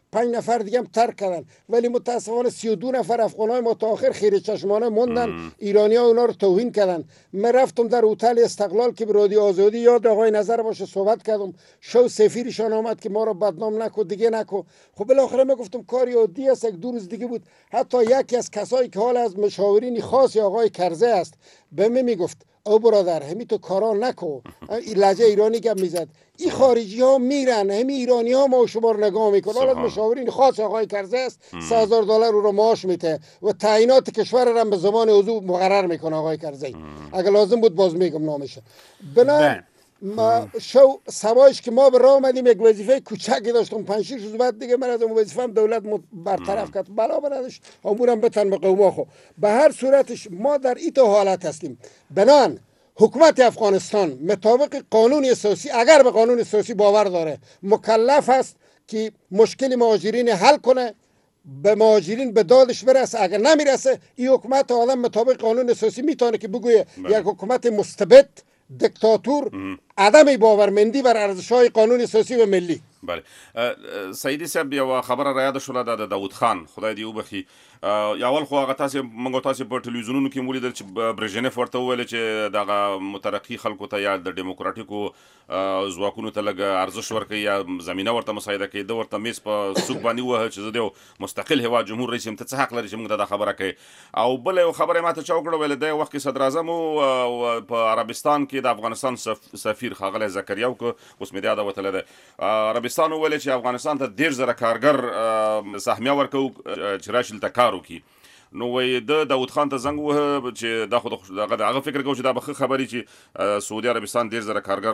5 نفر دیگه هم ترک کردن، ولی متاسفانه 32 نفر افغانای متأخر خیره چشمانه موندن. ایرانی‌ها اونا رو توهین کردن. من رفتم در هتل استقلال که به رادیو آزادی یاد آقای نظر باشه صحبت کردم، شو سفیرشان آمد که ما رو بدنام نکو دیگه نکو. خب بالاخره من گفتم کاری عادی است. 1-2 روز دیگه بود، حتی یکی از کسایی که حال از مشاورین خاص آقای کرزه است به من میگفت او برادر همی تو کارا نکو، این لهجه ایرانی گپ میزد، این خارجی ها میرن، همی ایرانی ها ما شما رو نگاه میکنن. حالا مشاورین خاص آقای کرزه است، $3,000 او رو معاش میته و تعیینات کشور را به زمان حضور مقرر میکنه آقای کرزه. اگر لازم بود باز میگم نامش. بنابراین ما شو سوایش که ما به راه آمدیم، یک وظیفه کوچکی داشتم، 5-6 روز بعد دیگه من از اون وظیفه‌ام دولت برطرف کرد. بلا بردش امورم بتن به قوما. خو به هر صورتش ما در این حالت هستیم. بنان حکومت افغانستان مطابق قانون اساسی، اگر به قانون اساسی باور داره، مکلف است که مشکل مهاجرین حل کنه، به مهاجرین به دادش برسه. اگر نمیرسه این حکومت آدم مطابق قانون اساسی میتونه که بگویه یک حکومت مستبد، دیکتاتور، عدم باورمندی بر ارزش‌های قانون اساسی و ملی. بله سیدی صاحب یو خبره را یاد شوله د داود خان خدای دې وبخي. اول خو هغه تاسو په ټلویزیونونو کې مولیدل چې برژنیف ورته وویل چې دغه مترقي خلکو ته یا د ډیموکراتیکو ځواکونو ته لږ ارزښت ورکوي یا زمینه ورته مساعده کوي. د ورته میز په سوق باندې ووهل چې زه د یو مستقل هیواد جمهور رئیس یم، ته څه حق لري چې موږ ته دا خبره کوي. او بله یو خبره ما ته چا وکړه، ویل د یو وخت کې صدر اعظم په عربستان کې د افغانستان سفیر ښاغلی زکریا که اوس مې د یاده وتلی دی، عربستان وویل چې افغانستان ته 10,000 کارګر سهمیه ورکوو چې راشي دلته کار وکړي. نو وایي د داود خان ته زنګ ووهه چې دا خو د هغه فکر کوو چې دا به ښه خبرې چې سعودي عربستان 10,000 کارګر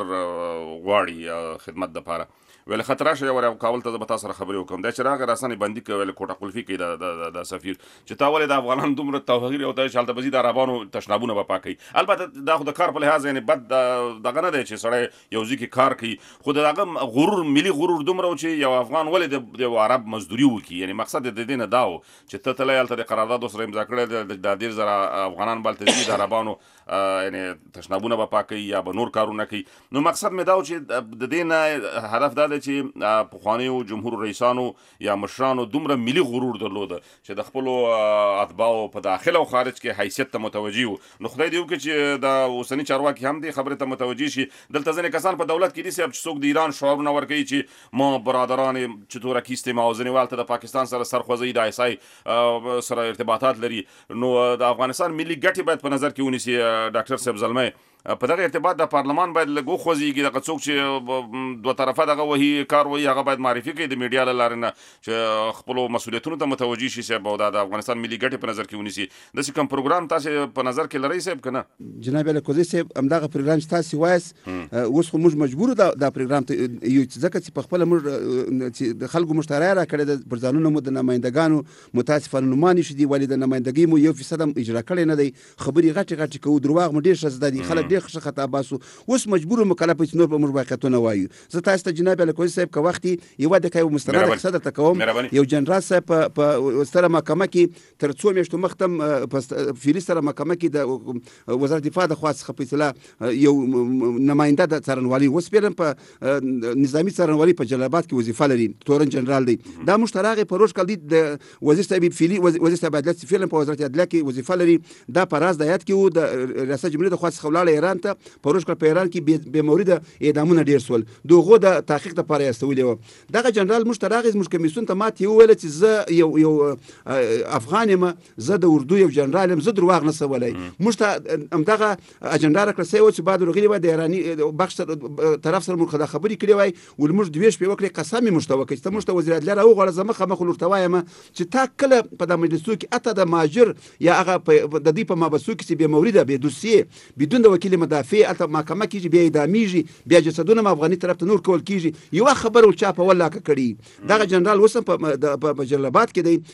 غواړي خدمت دپاره. ویل خطر راشه یو کابل ته به تاسو سره خبرې وکړم. دا چې راغی راسنې بندي کوي، ویل کوټه قلفي کوي د سفیر چې تا ولې د افغانانو دومره توغیر او ته چې هلته به ځي د عربانو تشنابونه به پاکوي. البته دا خو د کار په لحاظ یعنې بد دغه نه دی چې سړی یو ځای کې کار کوي، خو د هغه غرور، ملي غرور دومره و چې یو افغان ولې د یو عرب مزدوري وکړي. یعنې مقصد د دې نه دا و چې ته تللی هلته د قرارداد سره امضا کړی د 10,000 افغانان به هلته ځي، د عربانو یعنې تشنابونه به پاکوي یا به نور کارونه کوي. نو مقصد مې دا و چې د دې نه هدف دا دی چې پخوانیو جمهور رئیسانو یا مشرانو دومره ملي غرور درلوده چې د خپلو اتباعو په داخل او خارج کې حیثیت ته متوجي وو. نو خدای دې وکړي چې دا اوسني چارواکي هم دې خبرې ته متوجي شي. دلته ځینې کسان په دولت کې دي چې څوک د ایران شعارونه ورکوي چې ما برادران چطور کیستیم او ځینې والته د پاکستان سره سرخوځي، د آیسای سره ارتباطات لري. نو د افغانستان ملي ګټې باید په نظر کې ونیسي ډاکټر صاحب زلمی. په دغه ارتباط د پارلمان باید لږ وخوځېږي، دغه څوک چې دوه طرفه دغه وهي کار وهي هغه باید معرفي کړي د میډیا له لارې نه چې خپلو مسؤلیتونو ته متوجي شي صاحب او د افغانستان ملي ګټې په نظر کې ونیسي. داسې کوم پروګرام تاسې په نظر کې لرئ صاحب که نه؟ جناب الکوزی صاحب همدغه پروګرام چې تاسې وایاست اوس خو موږ مجبور دا پروګرام ته یو ځکه چې په خپله موږ چې د خلکو موږ ته رایه راکړې ده، پر ځانونه مو د نمایندګانو متاسفانه نومان شي دي، ولې د نمایندګۍ مو 1% هم اجرا کړی نه دی. خبرې غټې غټې کوو، درواغ مو ډېر ښه زده دي، خلک ډېر ښه خطا باسو. اوس مجبور و مکلف چې نور به موږ واقعیتونه وایو. زه تاسو ته جناب الکوزی صاحب که وختي یوه دقیقه یو مستنده کیسه درته کوم. یو جنرال صاحب په ستره محکمه کې تر 2 میاشتو مخکې هم په فعلي ستره محکمه کې د وزارت دفاع د خوا څخه فیصله یو نماینده د څارنوالي اوس فعلا په نظامي څارنوالي په جلال آباد کې وظیفه لري، تورن جنرال دی. دا موږ ته راغی په روز کال دی د وزیر صاحب فعلي وزیر صاحب عدالت فعلا په وزارت عدلیه کې وظیفه لري. دا په راز د هیات کې و د ریاست جمهوریت د خوا څخه ولاړ ایران ته. په روز کال په ایران کې بې مورده اعدامونه ډېر سول، دغو د تحقیق لپاره استولې وه. دغه جنرال موږ ته راغی، زموږ کمیسیون ته ماته وویله چې زه یو افغان یم، زه د اردو یو جنرال یم، زه درواغ نسم ویلی. موږ ته همدغه اجنډا راکړه سوی وه چې بعد راغلي وای د ایراني بخش طرف سره موږ دا خبرې کړې وای، ول موږ 2 شپې وکړې، قسم یې موږ ته وکړ چې ته موږ ته وزیر عدلیه راوغواړه، زه مخامخ ورته وایم چې تا کله په دغه مجلسو کې اته د مهاجر یا هغه د دوی په مابسو کې چې بې مورده بې دوسیې بدون د وکیل مدافع هلته محکمه کېږي، بیا اعدامېږي، بیا جسدونه هم افغاني طرف ته نور کول کېږي. یوه خبره ول چا په ولاکه کړي. دغه جنرال اوس هم په جلال آباد کې دی،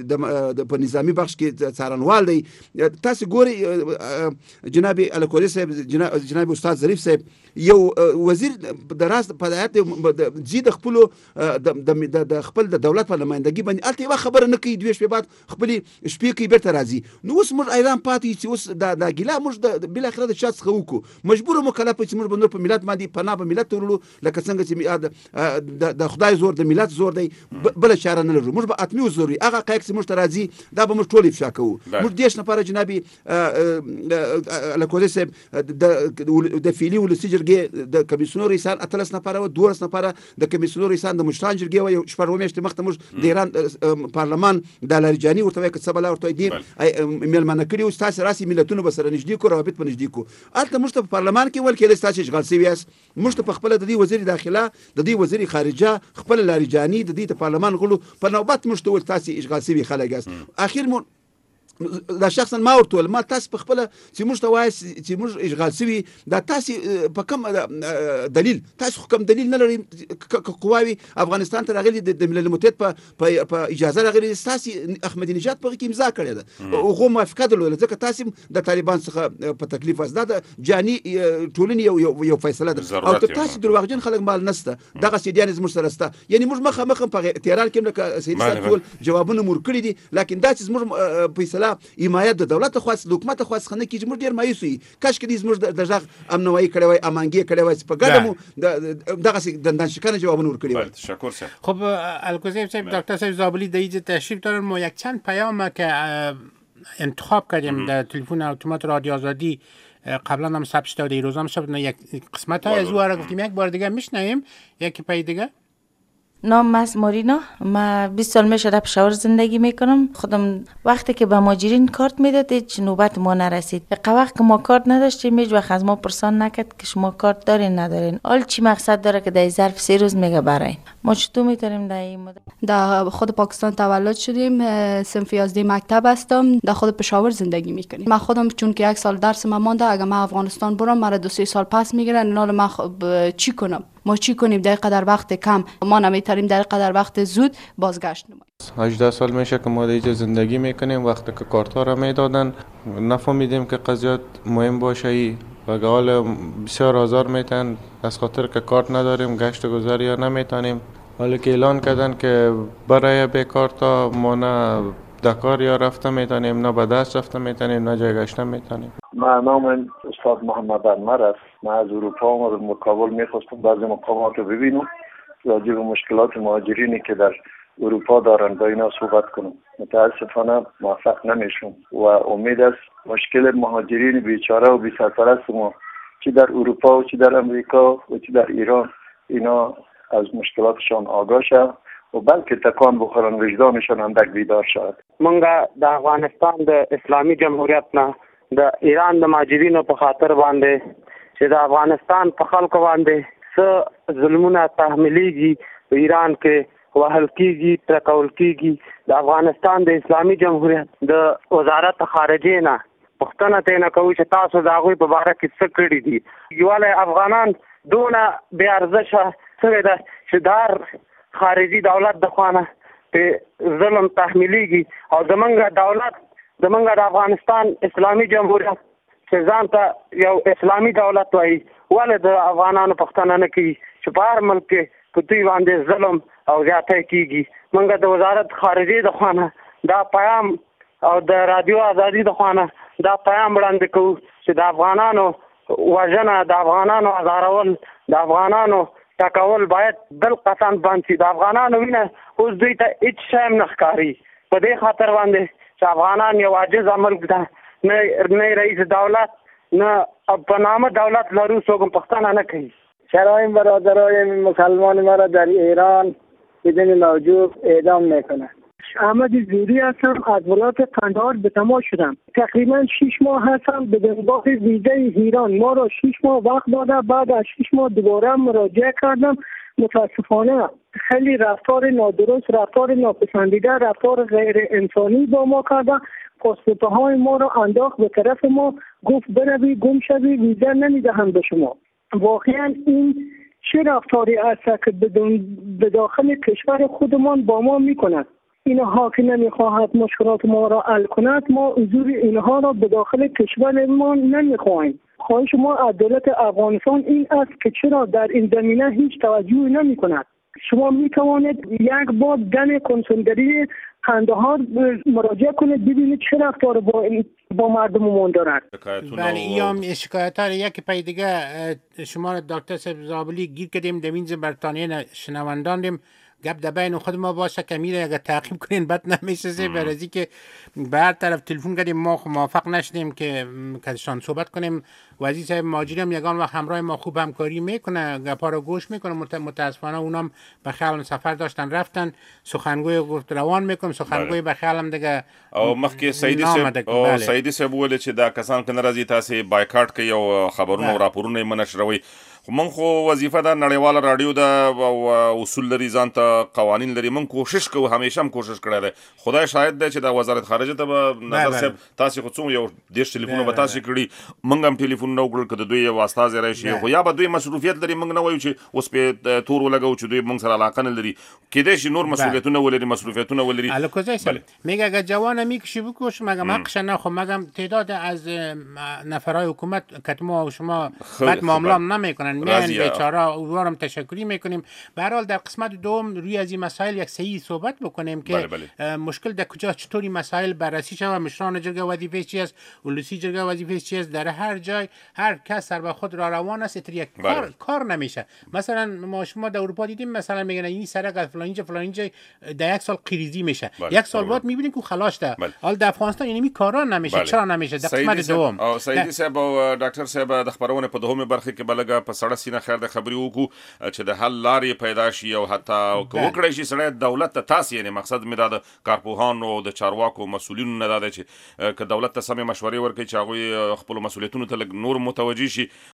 په نظامي بخش کې څارنوال دی. تاسې ګورئ جناب الکوزی صاحب، جناب استاد ظریف صاحب، یو وزیر د راز په هیات ځي د خپلو د خپل د دولت په نمایندګي باندې هلته یوه خبره نه کوي، 2 شپې بعد خپلې شپې کوي بېرته راځي. نو اوس موږ ایران پاتې چې اوس دا ګیله موږ بالاخره د چا څخه وکړو مجبور مکلف چې موږ بنور په ملت باندې پناه په ملت ورلو لکه څنګه چې د خدای زور د ملت زور دی بل چاره نه لرو موږ به اتمی ضروري هغه حقایق چې موږ ته راځي دا به موږ ټول افشا کوو موږ دیش نفر جنابي لکوزي صاحب د فعلي ولسي جرګې د کمیسیونر رئیسان 13 نفر او 12 نفر د کمیسیونر رئیسان د مشران جرګې او شپږ میاشتې مخته موږ د ایران پارلمان د لارجاني ورته وایي کڅبلا ورته دي ملمنه کړي او تاسو راسي ملتونو به سره نږدې کو روابط په نږدې کو البته موږ ته په پارلمان کې ول کېدای تاسو اشغال سوي یاست موږ ته په خپل د دې وزیر داخله د دې وزیر خارجه خپل لارجاني د دې پارلمان غلو په نوبت موږ ته ول تاسو اشغال سوي خلک یاست اخیر مو دا شخصا ما ورته ما تاسو په خپل چې موږ ته وایي چې موږ اشغال سوي دا تاسو په کوم دلیل تاسو کوم دلیل نه لري قواوي افغانستان ته راغلي د ملل متحد په اجازه راغلي تاسو احمدي نژاد په کې امضا کړې ده او موافقه درلوده ځکه تاسو د طالبان څخه په تکلیف است دا جاني ټولنې یو فیصله ده او تاسو دروغجن خلک مال نسته دغه سیدیان زموږ سره سته یعنی موږ مخه په تهران کې لکه سید صاحب جوابونه مور کړی دي لکه دا چې موږ فیصله حمایت د دولت خاص د حکومت خاص خنه کیږي موږ ډیر مایوس یو کاش کې دې موږ د ځغ امنوي کړي وای امانګي کړي وای په ګډه مو دغه دندان شکنه جوابونه ورکړي وای تشکر سر خب الگوزیف صاحب دکتر صاحب زابلی در اینجا تشریف دارن ما یک چند پیام که انتخاب کردیم در تلفن اتومات رادیو آزادی قبلا هم ثبت داده روز هم ثبت یک قسمت های از او را گفتیم یک بار دیگه میشنویم یک پای دیگه نام است مورینا. ما 20 سال میشه در پشاور زندگی میکنم. خودم وقتی که به مهاجرین کارت میداد هیچ نوبت ما نرسید. وقت که ما کارت نداشتیم هیچ وقت از ما پرسان نکرد که شما کارت دارین ندارین. حال چی مقصد داره که در ظرف 3 روز میگه براین. ما چطور میتونیم در این مدت؟ در خود پاکستان تولد شدیم. صنف 11 مکتب هستم. در خود پشاور زندگی میکنیم. من خودم چون که 1 سال درس من مونده اگه من افغانستان برم مرا 2-3 سال پس میگیرن. حالا من چی کنم؟ ما چی کنیم در قدر وقت کم ما نمیتونیم در قدر وقت زود بازگشت نماییم. 18 سال میشه که ما اینجا زندگی میکنیم. وقتی که کارت ها را میدادن نفهمیدیم که قضیه مهم باشه و حال بسیار آزار میتن از خاطر که کارت نداریم گشت گذر یا نمیتونیم. حالا که اعلان کردن که برای به کارت ها ما نه دکار یا رفته میتونیم نه به دست رفته میتونیم نه جای گشته میتونیم. من نام استاد محمد انور است. من از اروپا آمدم مقابل میخواستم بعضی مقامات رو ببینم راجع به مشکلات مهاجرینی که در اروپا دارن با اینا صحبت کنم. متاسفانه موفق نمیشم و امید است مشکل مهاجرین بیچاره و بی‌سرپرست ما چی در اروپا و چی در امریکا و چی در ایران اینا از مشکلاتشان آگاه شد و بلکه تکان بخورن وجدانشان اندک بیدار شد. منګه د افغانستان د اسلامي جمهوریت نه د ایران د مهاجرینو په خاطر باندې چې د افغانستان په خلکو باندې څه ظلمونه تحمیلیږي په ایران کې وهل کیږي ترکول کیږي د افغانستان د اسلامي جمهوریت د وزارت خارجه نه پښتنه ته نه کوي چې تاسو د هغوی په باره کې څه کړي دي. یواله افغانان دونه بې ارزښه څه ده چې دار خارجي دولت د خوانه په ظلم تحمیلیږي او زمونږ د افغانستان اسلامي جمهوریت چې ځان ته یو اسلامي دولت وایي ولې د افغانانو پښتنه نه کوي چې په هر ملک کې په دوی باندې ظلم او زیاتی کیږي. موږ د وزارت خارجه د خوانه دا پیام او د رادیو آزادي د خوانه دا پیام وړاندې کوو چې د افغانانو وژنه د افغانانو ازارول د افغانانو ټکول باید بل قطعا بند شي. د افغانانو وینه اوس دوی ته هیڅ شی هم نه ښکاري په دې خاطر باندې چې افغانان یو عاجزه ملک ده نه رئیس دولت نه په نامه دولت لرو څوک پښتانه نه کوي. شرایم برادرای مسلمان ما را در ایران بدون موجود اعدام میکنه. احمد زوری هستم از ولایت قندهار به تماس شدم. تقریبا 6 ماه هستم به دنبال ویزای ایران. ما را 6 ماه وقت داده. بعد از 6 ماه دوباره مراجعه کردم. متاسفانه خیلی رفتار نادرست، رفتار ناپسندیده، رفتار غیر انسانی با ما کردن. پاسپورت های ما را انداخت به طرف ما، گفت بروی گم شوی ویزا نمیدهم به شما. واقعا این چه رفتاری است که به داخل کشور خودمان با ما میکند؟ اینها که نمیخواهد مشکلات ما را حل کند، ما حضور اینها را به داخل کشور ما نمیخواهیم. خواهش ما از دولت افغانستان این است که چرا در این زمینه هیچ توجهی نمیکند. شما می توانید یک بار دن کنسولگری قندهار مراجعه کنید ببینید چه رفتار با مردم مون دارد. بله ایام شکایت ها یکی پای دیگه شما دکتر صاحب زابلی گیر کردیم دوینز برطانیه شنوندان دیم گپ در بین خود ما باشه که میره اگر تعقیب کنین بد نمیشه برازی که به هر طرف تلفن کردیم ما موافق نشدیم که کدشان صحبت کنیم وزیر صاحب ماجری هم یگان وقت همراه ما خوب همکاری میکنه گپا رو گوش میکنه متاسفانه اونم به خیال سفر داشتن رفتن سخنگوی گفت روان میکنم سخنگوی به خیالم دیگه او مخکې سعیدي صاحب ویل چې دا کسان که ناراضي تاسې بایکاټ کوي او خبرونه او راپورونه یې منشروي خو من خو وظیفه ده نړیواله راډیو ده او اصول لري ځان ته قوانین لري من کوشش کوو همیشه هم کوشش کړی دی خدای شاهد دی چې دا وزارت خارجه ته به نظر صاحب تاسې خو څومره یو 10 ټلیفونه به تاسې کړي موږ هم ټلیفونونه وکړل که د دوی یو استازی راشي خو یا به دوی مصروفیت لري موږ نه وایو چې اوس پې تور ولګوو چې دوی موږ سره علاقه نه لري کیدای شي نور مسئولیتونه ولري مصروفیتونه ولري میگه اگر جوان میکشی بکش مگم حقش نه خب مگم تعداد از نفرای حکومت کتما و شما بد معامله نمیکنن میان بیچاره امیدوارم تشکری میکنیم به هر حال در قسمت دوم روی از این مسائل یک صحیح صحبت بکنیم که مشکل در کجا چطوری مسائل بررسی شود مشران جرگه وظیفه چی است ولسی جرگه وظیفه چی است در هر جای هر کس سر به خود را روان است یک کار نمیشه مثلا ما شما در اروپا دیدیم مثلا میگن این سرک از فلان جا در یک سال قریزی میشه یک سال بعد میبینیم که خلاص ده حال در افغانستان اینمی کارا نمیشه چرا نمیشه در قسمت دوم سعیدي صاحب او ډاکټر صاحب د خبرونه په دومره برخه کې بلګه په سړه سینه خیر د خبري وکړو چې د حل لارې پیدا شي او حتی وکړی شي سړی دولت ته تاسې یعنی مقصد مې دا د کارپوهانو او د چارواکو مسؤلینو نه دا دی چې که دولت ته سمې مشورې ورکړي چې هغوی خپلو مسؤلیتونو ته لږ نور متوجه شي